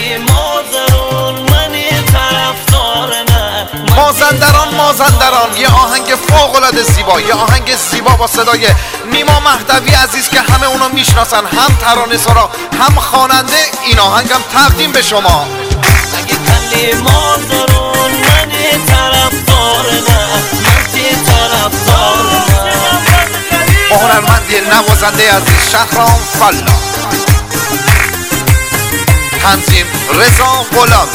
کلی مازرون منی طرفدار نه. مازندران یه آهنگ فوق‌العاده زیبا، یه آهنگ زیبا با صدای نیما مهدوی عزیز که همه اونو میشناسن، هم ترانه‌سرا هم خواننده. این آهنگم تقدیم به شما. اگه کلی مازرون منی طرفدار نه، منی طرفدار نه. با هنرمند نوازنده عزیز شهرام فلا، تنظیم رضا غلامی.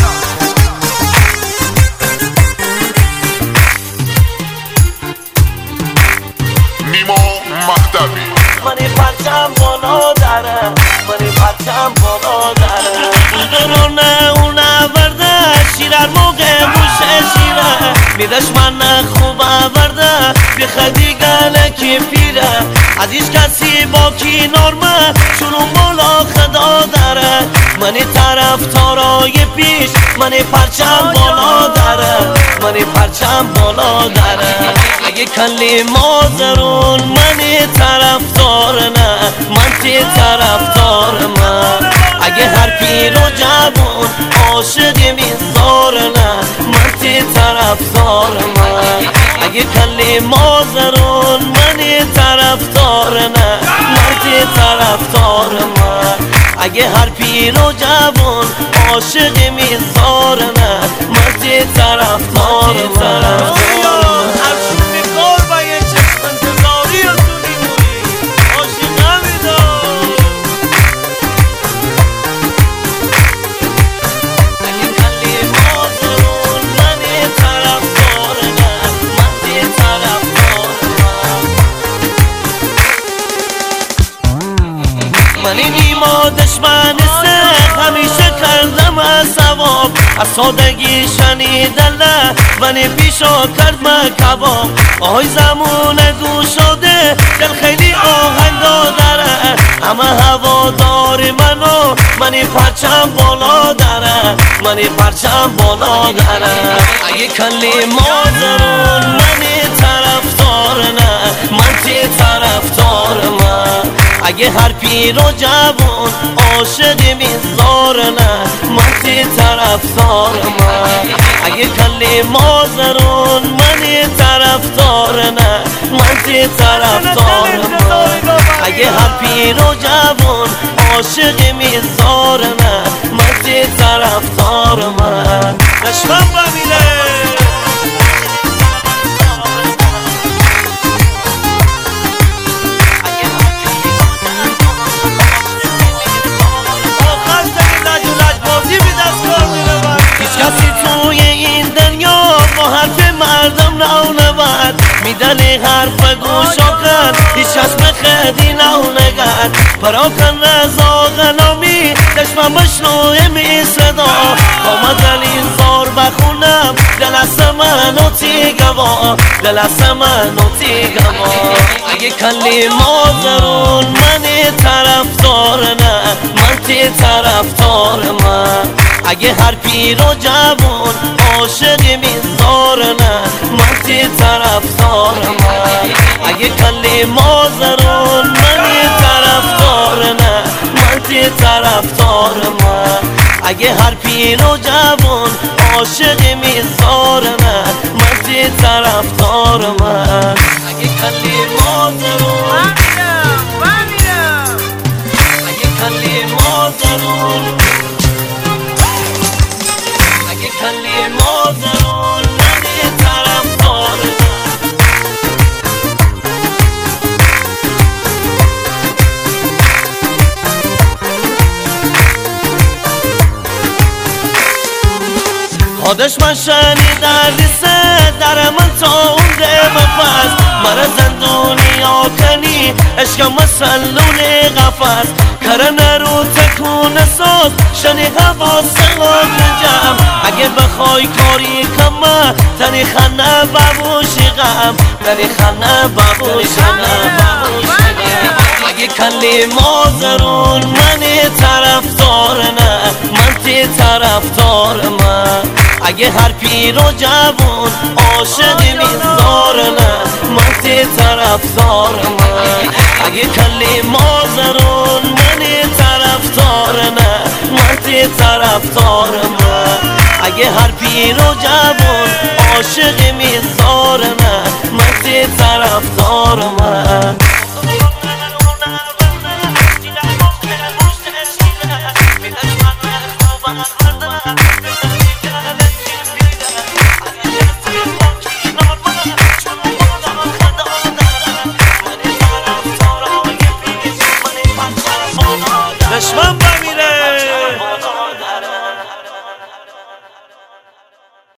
نیما مهدوی. منی پرچم بالا داره، منی پرچم بالا داره. درونه اونه برده شیرر موقع موشه شیره. میدش من خوب برده بخدی گله کی پیره. از هیچ کسی با کی نرمه شروع بالا خدا داره. منی طرفدارای پیش منی پرچم بالا داره، منی پرچم بالا داره. اگه کلی مازرون منی طرفدار نه، منی طرفدار من. اگه هر پیر و جوان عاشق میزار نه، منی طرفدار من. اگه کلی مازرون منی طرفدار نه، منی طرفدار من. اگه هر پیر و جوان عاشق میزار نه، منی طرفدار من. منی نیما دشمن سه همیشه کردم از ثواب. از سادگی شنیدن منی پیشا کرد من کباب. آهای زمون دو شده دل خیلی آهنگا داره. همه هوادار منو منی پرچم بالا داره، منی پرچم بالا داره. اگه کلی مازرون منی طرفدار نه، منی طرفدار من. اگه هر پیر و جوان عاشق میزار نه، منی طرفدار من. اگه کلی مازرون منی طرفدار نه، منی طرفدار من. اگه هر پیر و جوان عاشق میزار نه، منی طرفدار من. نشمم ببینه مردم نو نبرد میدنی حرف گوشا کرد هیچ کس بخدی نو نگرد. پراکن رضا غلامی دشمن مشروع می صدا. آمدن این زار بخونم دل از منو تیگوا، دل از منو تیگوا. اگه کلی مازرون منی طرفدار نه، منی طرفدار من. اگه هر پیر و جوان عاشق میزار نه، منی طرفدار من. اگه کلی مازرون منی طرفدار نه، منی طرفدار من. اگه هر پیر و جوان عاشق میزار نه، منی طرفدار من. اگه کلی مازرون اگه کلی مازرون اگه کلی مازرون منی طرفدار خودش من شنیدن ریسه در من تا اون دم پس. مرا زندونیا کنی عشقم مسلون قفص. کرن رو تکون ساز شنی حواس جمع. اگه بخوای کاری کم تنی خنه ببوشی غم، تنی خنه ببوشی غم. اگه کلی مازرون منی طرفدار نه، منی طرفدار من. اگه هر پیر و جوان عاشق میزار نه، منی طرفدار من. اگه کلی مازرون منی طرفدار نه، منی طرفدار طرفدارمه اگه هر پیر و جوان عاشق میذارمه مهدی طرفدارمه من